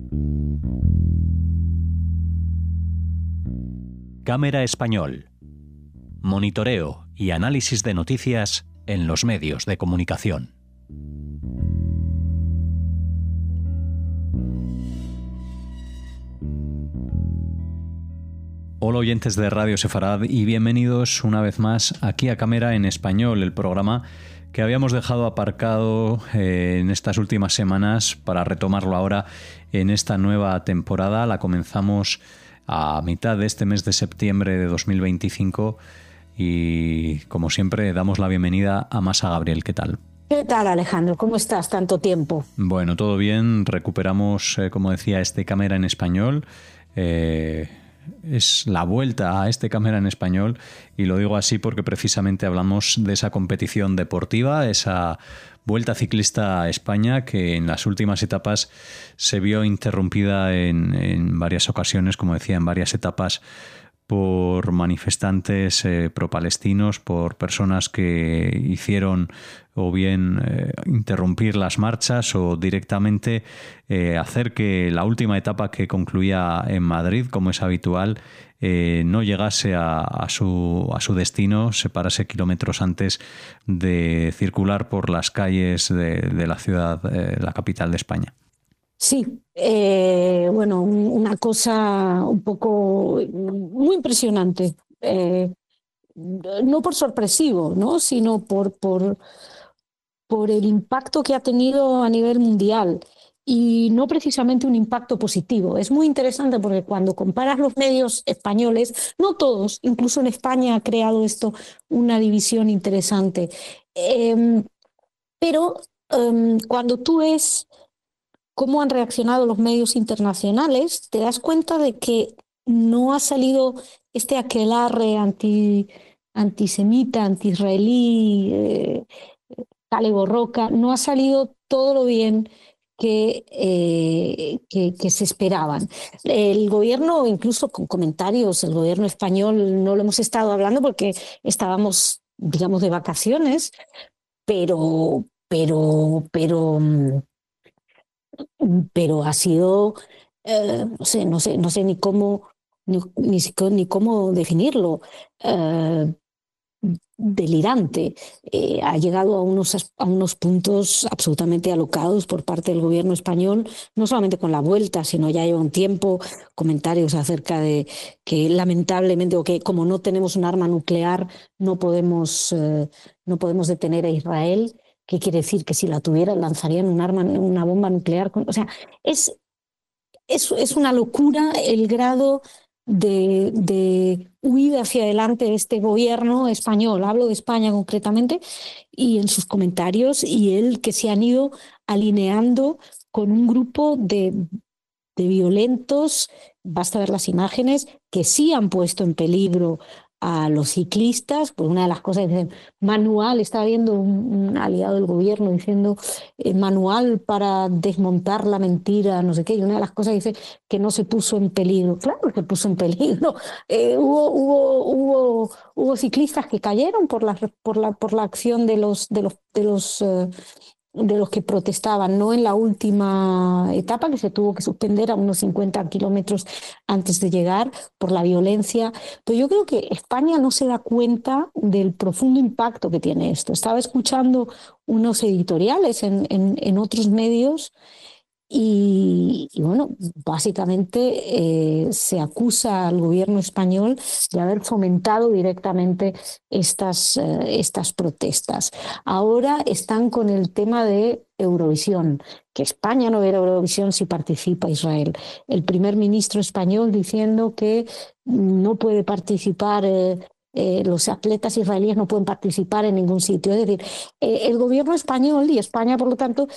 Cámara Español. Monitoreo y análisis de noticias en los medios de comunicación. Hola oyentes de Radio Sefarad y bienvenidos una vez más aquí a Cámara en Español, el programa que habíamos dejado aparcado en estas últimas semanas para retomarlo ahora en esta nueva temporada. La comenzamos a mitad de este mes de septiembre de 2025 y, como siempre, damos la bienvenida a Masa Gabriel. ¿Qué tal? ¿Qué tal, Alejandro? ¿Cómo estás? Tanto tiempo. Bueno, todo bien. Recuperamos, como decía, este Cámara en Español. Es la vuelta a este Cámara en Español, y lo digo así porque precisamente hablamos de esa competición deportiva, esa Vuelta Ciclista a España, que en las últimas etapas se vio interrumpida en varias ocasiones, como decía, en varias etapas, por manifestantes pro-palestinos, por personas que hicieron o bien interrumpir las marchas o directamente hacer que la última etapa, que concluía en Madrid, como es habitual, no llegase a su destino, se parase kilómetros antes de circular por las calles de la ciudad, la capital de España. Sí, bueno, una cosa un poco muy impresionante, no por sorpresivo, ¿no? Sino por el impacto que ha tenido a nivel mundial, y no precisamente un impacto positivo. Es muy interesante porque cuando comparas los medios españoles, no todos, incluso en España ha creado esto una división interesante, pero cuando tú ves cómo han reaccionado los medios internacionales, te das cuenta de que no ha salido este aquelarre antisemita, anti-israelí, Cale Borroca, no ha salido todo lo bien que se esperaban. El gobierno, incluso con comentarios, el gobierno español, no lo hemos estado hablando porque estábamos, digamos, de vacaciones, pero ha sido, no sé ni cómo, ni cómo definirlo, delirante. Ha llegado a unos puntos absolutamente alocados por parte del gobierno español, no solamente con la vuelta, sino ya lleva un tiempo comentarios acerca de que lamentablemente, o que como no tenemos un arma nuclear, no podemos detener a Israel. ¿Qué quiere decir? Que si la tuvieran, lanzarían una bomba nuclear. O sea, es una locura el grado de huida hacia adelante de este gobierno español. Hablo de España concretamente, y en sus comentarios, y el que se han ido alineando con un grupo de violentos. Basta ver las imágenes, que sí han puesto en peligro a los ciclistas. Pues una de las cosas que dicen, manual, estaba viendo un aliado del gobierno diciendo manual para desmontar la mentira, no sé qué, y una de las cosas dice que no se puso en peligro. Claro que puso en peligro. Hubo ciclistas que cayeron por la acción de los que protestaban, no en la última etapa, que se tuvo que suspender a unos 50 kilómetros antes de llegar por la violencia. Pero yo creo que España no se da cuenta del profundo impacto que tiene esto. Estaba escuchando unos editoriales en otros medios, y bueno, básicamente se acusa al gobierno español de haber fomentado directamente estas protestas. Ahora están con el tema de Eurovisión, que España no verá Eurovisión si participa Israel. El primer ministro español diciendo que no puede participar, los atletas israelíes no pueden participar en ningún sitio. Es decir, el gobierno español y España, por lo tanto,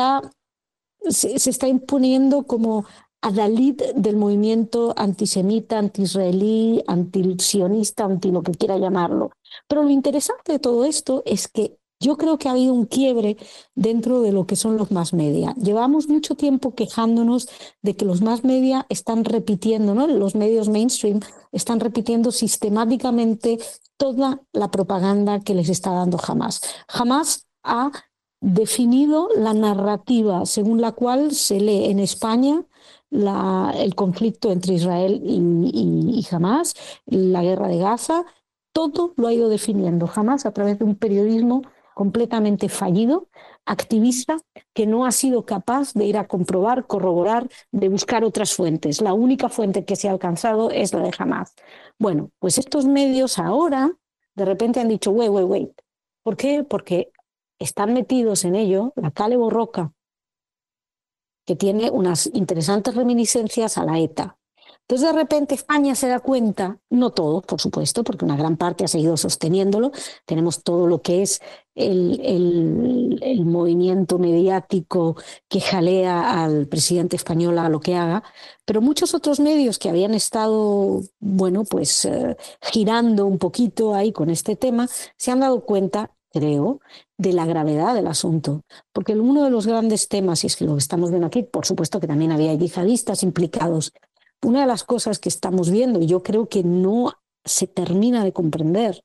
se está imponiendo como adalid del movimiento antisemita, anti-israelí, anti-sionista, anti lo que quiera llamarlo. Pero lo interesante de todo esto es que yo creo que ha habido un quiebre dentro de lo que son los mass media. Llevamos mucho tiempo quejándonos de que los mass media están repitiendo, ¿no? Los medios mainstream están repitiendo sistemáticamente toda la propaganda que les está dando Hamás. Hamás ha definido la narrativa según la cual se lee en España el conflicto entre Israel y Hamás, la guerra de Gaza, todo lo ha ido definiendo Hamás a través de un periodismo completamente fallido, activista, que no ha sido capaz de ir a comprobar, corroborar, de buscar otras fuentes. La única fuente que se ha alcanzado es la de Hamás. Bueno, pues estos medios ahora de repente han dicho, wait. ¿Por qué? Porque están metidos en ello la Cale Borroca, que tiene unas interesantes reminiscencias a la ETA. Entonces, de repente, España se da cuenta, no todo, por supuesto, porque una gran parte ha seguido sosteniéndolo. Tenemos todo lo que es el movimiento mediático que jalea al presidente español a lo que haga, pero muchos otros medios que habían estado, bueno, pues girando un poquito ahí con este tema, se han dado cuenta, creo, de la gravedad del asunto. Porque uno de los grandes temas, y es que lo que estamos viendo aquí, por supuesto que también había yihadistas implicados, una de las cosas que estamos viendo, y yo creo que no se termina de comprender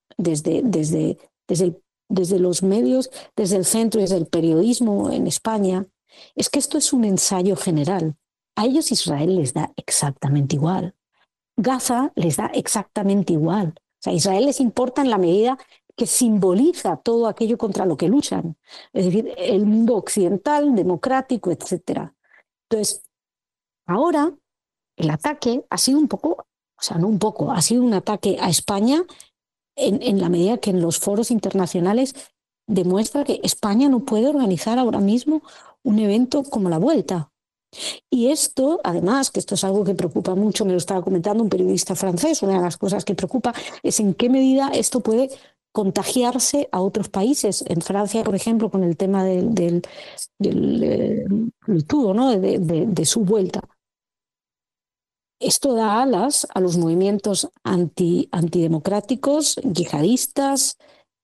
desde los medios, desde el centro y desde el periodismo en España, es que esto es un ensayo general. A ellos Israel les da exactamente igual. Gaza les da exactamente igual. O sea, Israel les importa en la medida que simboliza todo aquello contra lo que luchan. Es decir, el mundo occidental, democrático, etcétera. Entonces, ahora el ataque ha sido un poco, o sea, no un poco, ha sido un ataque a España en la medida que en los foros internacionales demuestra que España no puede organizar ahora mismo un evento como la Vuelta. Y esto, además, que esto es algo que preocupa mucho, me lo estaba comentando un periodista francés, una de las cosas que preocupa es en qué medida esto puede contagiarse a otros países. En Francia, por ejemplo, con el tema del tubo, ¿no? de su vuelta. Esto da alas a los movimientos antidemocráticos, yihadistas,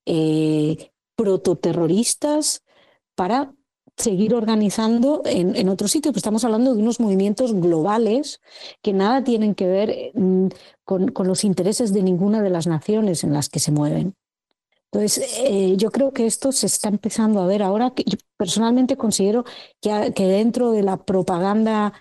prototerroristas, para seguir organizando en otros sitios. Pues estamos hablando de unos movimientos globales que nada tienen que ver con los intereses de ninguna de las naciones en las que se mueven. Entonces, yo creo que esto se está empezando a ver ahora, que yo personalmente considero que dentro de la propaganda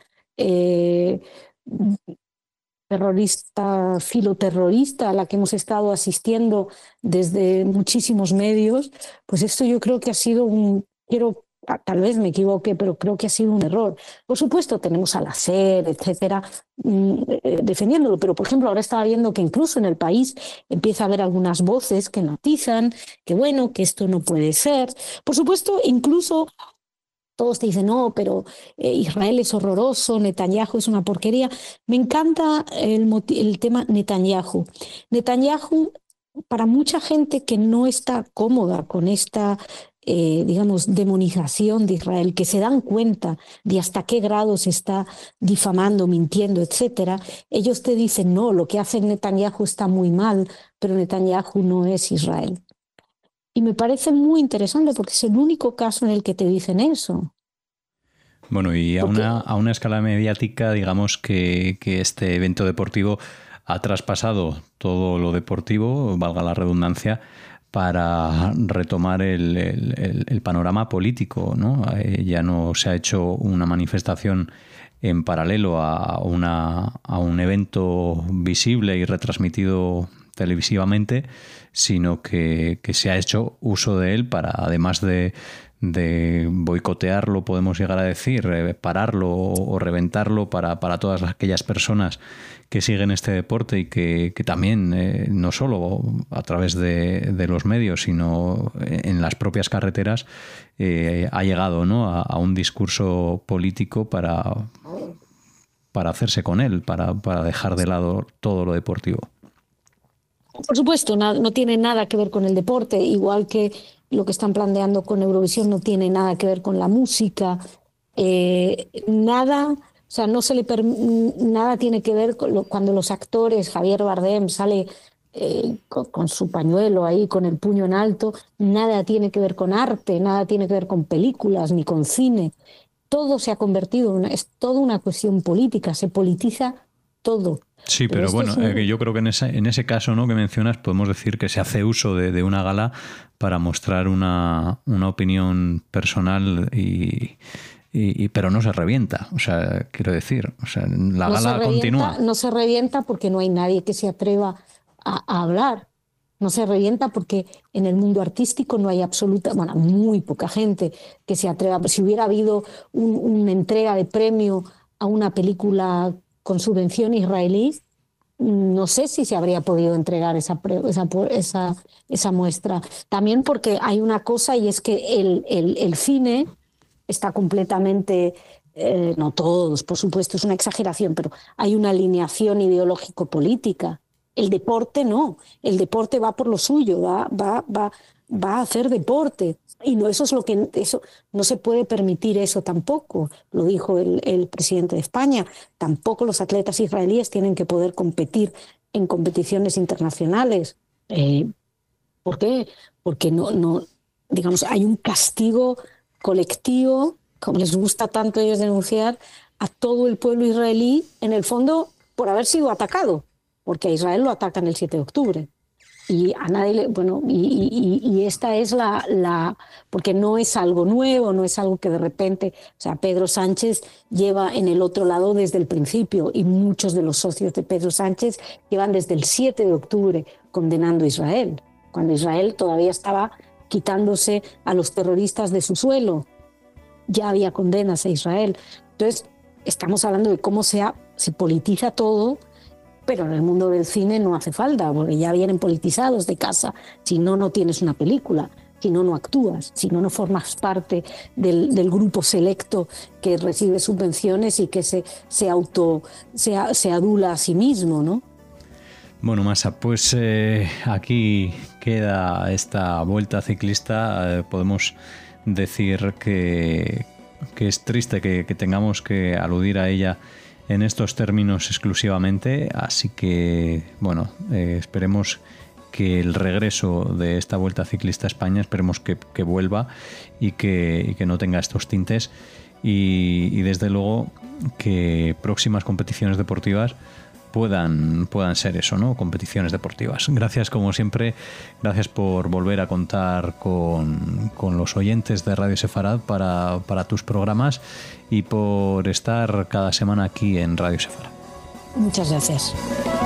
terrorista, filoterrorista a la que hemos estado asistiendo desde muchísimos medios, pues esto yo creo que ha sido tal vez me equivoque, pero creo que ha sido un error. Por supuesto, tenemos a la SER, etcétera, defendiéndolo, pero por ejemplo, ahora estaba viendo que incluso en el país empieza a haber algunas voces que matizan que bueno, que esto no puede ser. Por supuesto, incluso todos te dicen, no, pero Israel es horroroso, Netanyahu es una porquería. Me encanta el tema Netanyahu. Netanyahu, para mucha gente que no está cómoda con esta, digamos, demonización de Israel, que se dan cuenta de hasta qué grado se está difamando, mintiendo, etcétera, ellos te dicen, no, lo que hace Netanyahu está muy mal, pero Netanyahu no es Israel. Y me parece muy interesante porque es el único caso en el que te dicen eso. Bueno, y a una escala mediática, digamos que este evento deportivo ha traspasado todo lo deportivo, valga la redundancia, para retomar el panorama político, ¿no? Ya no se ha hecho una manifestación en paralelo a un evento visible y retransmitido televisivamente, sino que se ha hecho uso de él para, además de boicotearlo, podemos llegar a decir, pararlo o reventarlo para todas aquellas personas que siguen este deporte y que también, no solo a través de los medios, sino en las propias carreteras, ha llegado, ¿no?, a un discurso político para hacerse con él, para dejar de lado todo lo deportivo. Por supuesto, no tiene nada que ver con el deporte, igual que lo que están planteando con Eurovisión no tiene nada que ver con la música, nada, o sea, nada tiene que ver cuando los actores, Javier Bardem sale con su pañuelo ahí, con el puño en alto, nada tiene que ver con arte, nada tiene que ver con películas ni con cine. Todo se ha convertido, es toda una cuestión política, se politiza todo. Sí, pero bueno, yo creo que en ese caso, ¿no?, que mencionas, podemos decir que se hace uso de una gala para mostrar una opinión personal y pero no se revienta. O sea, quiero decir, o sea, la gala continúa. No se revienta porque no hay nadie que se atreva a hablar. No se revienta porque en el mundo artístico no hay muy poca gente que se atreva. Si hubiera habido una entrega de premio a una película con subvención israelí, no sé si se habría podido entregar esa muestra. También porque hay una cosa, y es que el cine está completamente, no todos, por supuesto, es una exageración, pero hay una alineación ideológico-política. El deporte no, el deporte va por lo suyo, va a hacer deporte. Y no, eso no se puede permitir eso tampoco, lo dijo el presidente de España. Tampoco los atletas israelíes tienen que poder competir en competiciones internacionales. ¿Por qué? Porque digamos, hay un castigo colectivo, como les gusta tanto a ellos denunciar, a todo el pueblo israelí, en el fondo, por haber sido atacado, porque a Israel lo atacan el 7 de octubre. Y a nadie y esta es porque no es algo nuevo, no es algo que de repente, o sea, Pedro Sánchez lleva en el otro lado desde el principio, y muchos de los socios de Pedro Sánchez llevan desde el 7 de octubre condenando a Israel, cuando Israel todavía estaba quitándose a los terroristas de su suelo. Ya había condenas a Israel. Entonces, estamos hablando de cómo se politiza todo. Pero en el mundo del cine no hace falta, porque ya vienen politizados de casa. Si no, no tienes una película, si no, no actúas, si no, no formas parte del grupo selecto que recibe subvenciones y que se adula a sí mismo, ¿no? Bueno, Masa, pues aquí queda esta vuelta ciclista. Podemos decir que es triste que tengamos que aludir a ella en estos términos exclusivamente, así que bueno, esperemos que el regreso de esta Vuelta Ciclista a España, esperemos que vuelva y que no tenga estos tintes, y desde luego que próximas competiciones deportivas puedan ser eso, ¿no? Competiciones deportivas. Gracias, como siempre, gracias por volver a contar con los oyentes de Radio Sefarad para tus programas y por estar cada semana aquí en Radio Sefarad. Muchas gracias.